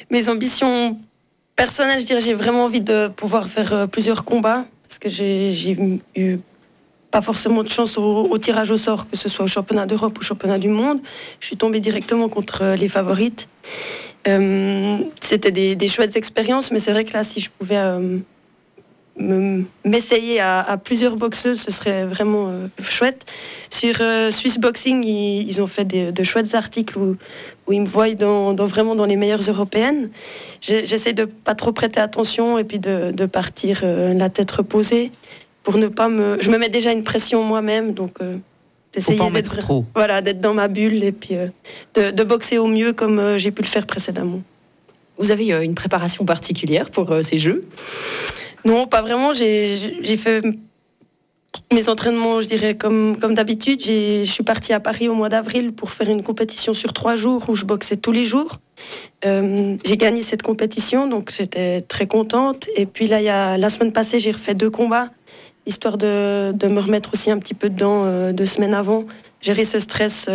Mes ambitions personnelles, je dirais, j'ai vraiment envie de pouvoir faire plusieurs combats parce que j'ai eu pas forcément de chance au tirage au sort, que ce soit au championnat d'Europe ou au championnat du monde. Je suis tombée directement contre les favorites. C'était des chouettes expériences, mais c'est vrai que là, si je pouvais m'essayer à plusieurs boxeuses, ce serait vraiment chouette. Sur Swiss Boxing, ils ont fait de chouettes articles où ils me voient vraiment dans les meilleures européennes. J'essaie de pas trop prêter attention et puis de partir la tête reposée pour ne pas je me mets déjà une pression moi-même, donc d'essayer d'être dans ma bulle et puis de boxer au mieux comme j'ai pu le faire précédemment. Vous avez une préparation particulière pour ces Jeux ? Non, pas vraiment. J'ai fait mes entraînements, je dirais, comme d'habitude. Je suis partie à Paris au mois d'avril pour faire une compétition sur 3 jours où je boxais tous les jours. J'ai gagné cette compétition, donc j'étais très contente. Et puis là, la semaine passée, j'ai refait 2 combats, histoire de me remettre aussi un petit peu dedans 2 semaines avant. Gérer ce stress,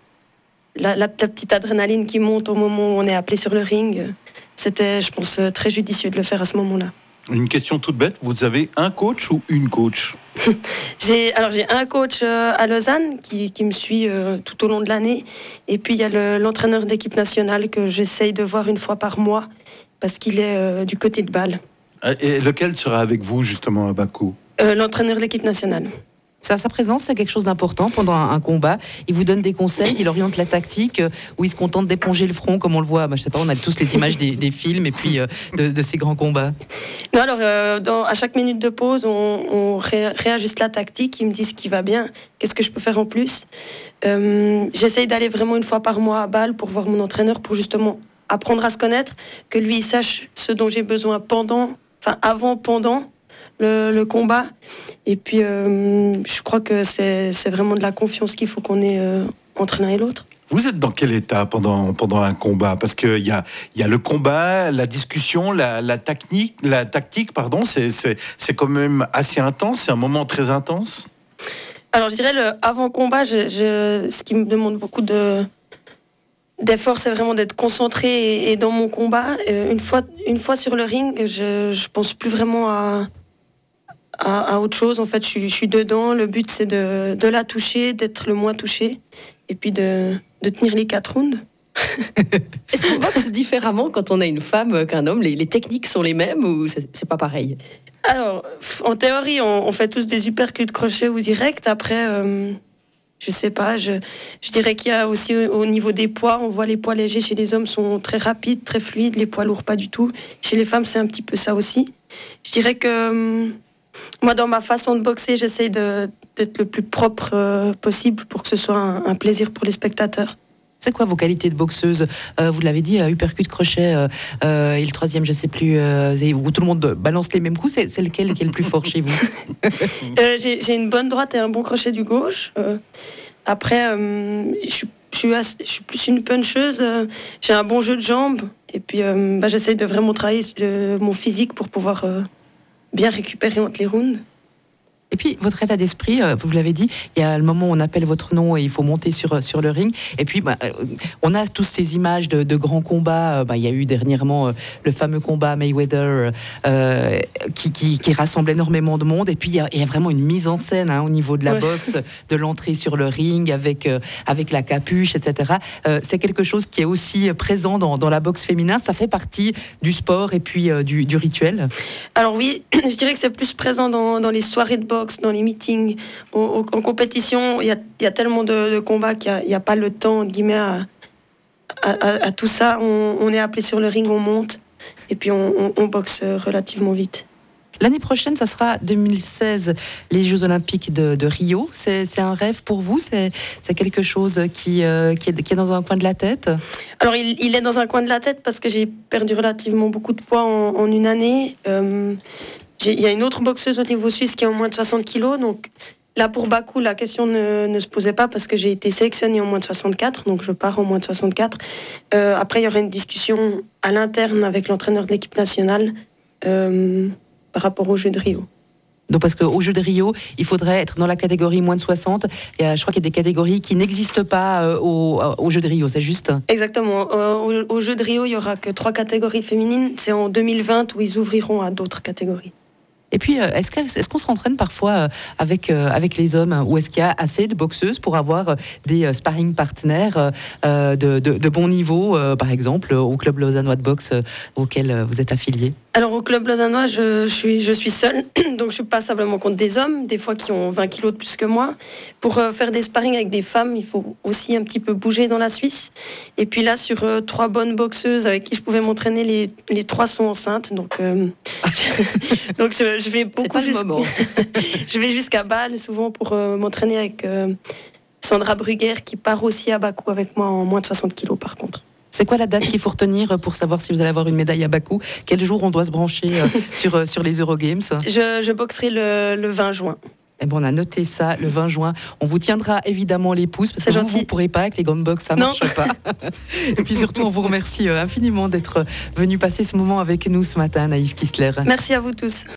la petite adrénaline qui monte au moment où on est appelé sur le ring. C'était, je pense, très judicieux de le faire à ce moment-là. Une question toute bête, vous avez un coach ou une coach ? J'ai un coach à Lausanne qui me suit tout au long de l'année. Et puis il y a l'entraîneur d'équipe nationale que j'essaye de voir une fois par mois parce qu'il est du côté de Bâle. Et lequel sera avec vous justement à Bakou ? L'entraîneur de l'équipe nationale. Sa présence, c'est quelque chose d'important pendant un combat. Il vous donne des conseils, il oriente la tactique, ou il se contente d'éponger le front comme on le voit. Je sais pas, on a tous les images des films et puis de ces grands combats. Non, alors à chaque minute de pause, on réajuste la tactique. Il me dit ce qui va bien, qu'est-ce que je peux faire en plus. J'essaye d'aller vraiment une fois par mois à Bâle pour voir mon entraîneur, pour justement apprendre à se connaître, que lui il sache ce dont j'ai besoin avant, pendant le combat. Et puis je crois que c'est vraiment de la confiance qu'il faut qu'on ait entre l'un et l'autre. Vous êtes dans quel état pendant un combat ? Parce qu'il y a le combat, la discussion, la tactique, c'est quand même assez intense, c'est un moment très intense. Alors je dirais le avant-combat, ce qui me demande beaucoup d'effort, c'est vraiment d'être concentré et dans mon combat. Une fois sur le ring, je pense plus vraiment à autre chose. En fait, je suis dedans. Le but, c'est de la toucher, d'être le moins touché et puis de tenir les 4 rounds. Est-ce qu'on boxe différemment quand on a une femme qu'un homme ? Les techniques sont les mêmes ou c'est pas pareil ? Alors, en théorie, on fait tous des uppercuts crochet ou direct. Après, je sais pas, je dirais qu'il y a aussi au niveau des poids, on voit les poids légers chez les hommes sont très rapides, très fluides, les poids lourds pas du tout. Chez les femmes, c'est un petit peu ça aussi. Je dirais que moi, dans ma façon de boxer, j'essaie d'être le plus propre possible pour que ce soit un plaisir pour les spectateurs. C'est quoi vos qualités de boxeuse ? Vous l'avez dit, uppercut, crochet, et le troisième, je sais plus, où tout le monde balance les mêmes coups, c'est lequel qui est le plus fort chez vous ? J'ai une bonne droite et un bon crochet du gauche. Après, je suis plus une puncheuse. J'ai un bon jeu de jambes. Et puis, j'essaie de vraiment travailler mon physique pour pouvoir bien récupérer entre les rounds. Et puis, votre état d'esprit, vous l'avez dit, il y a le moment où on appelle votre nom et il faut monter sur le ring. Et puis, on a tous ces images de grands combats. Il y a eu dernièrement le fameux combat Mayweather qui rassemble énormément de monde. Et puis, il y a vraiment une mise en scène au niveau de la boxe, de l'entrée sur le ring avec la capuche, etc. C'est quelque chose qui est aussi présent dans la boxe féminin. Ça fait partie du sport et puis du rituel. Alors oui, je dirais que c'est plus présent dans les soirées de boxe, dans les meetings, en compétition. Il y a tellement de combats qu'il n'y a pas le temps, guillemets, à tout ça. On est appelé sur le ring, on monte, et puis on boxe relativement vite. L'année prochaine, ça sera 2016, les Jeux Olympiques de Rio. C'est un rêve pour vous ? C'est quelque chose qui est dans un coin de la tête ? Alors, il est dans un coin de la tête parce que j'ai perdu relativement beaucoup de poids en une année. Il y a une autre boxeuse au niveau suisse qui est en moins de 60 kilos. Donc là, pour Bakou, la question ne se posait pas parce que j'ai été sélectionnée en moins de 64. Donc je pars en moins de 64. Après, il y aura une discussion à l'interne avec l'entraîneur de l'équipe nationale par rapport aux Jeux de Rio. Donc parce qu'aux Jeux de Rio, il faudrait être dans la catégorie moins de 60. Et je crois qu'il y a des catégories qui n'existent pas aux Jeux de Rio, c'est juste? Exactement. Aux Jeux de Rio, il n'y aura que 3 catégories féminines. C'est en 2020 où ils ouvriront à d'autres catégories. Et puis, est-ce qu'on s'entraîne parfois avec les hommes, ou est-ce qu'il y a assez de boxeuses pour avoir des sparring partners de bon niveau, par exemple, au club lausannois de boxe auquel vous êtes affilié? Alors au club lausannois, je suis seule, donc je suis pas simplement contre des hommes, des fois qui ont 20 kilos de plus que moi. Pour faire des sparring avec des femmes, il faut aussi un petit peu bouger dans la Suisse. Et puis là, sur 3 bonnes boxeuses avec qui je pouvais m'entraîner, les 3 sont enceintes, donc donc je vais beaucoup. C'est pas le moment. Je vais jusqu'à Bâle souvent pour m'entraîner avec Sandra Brugger qui part aussi à Bakou avec moi en moins de 60 kilos par contre. C'est quoi la date qu'il faut retenir pour savoir si vous allez avoir une médaille à Bakou? Quel jour on doit se brancher sur les Eurogames? Je boxerai le 20 juin. Eh ben, on a noté ça, le 20 juin. On vous tiendra évidemment les pouces, parce que vous ne pourrez pas avec les grandes box, ça ne marche pas. Et puis surtout, on vous remercie infiniment d'être venu passer ce moment avec nous ce matin, Anaïs Kistler. Merci à vous tous.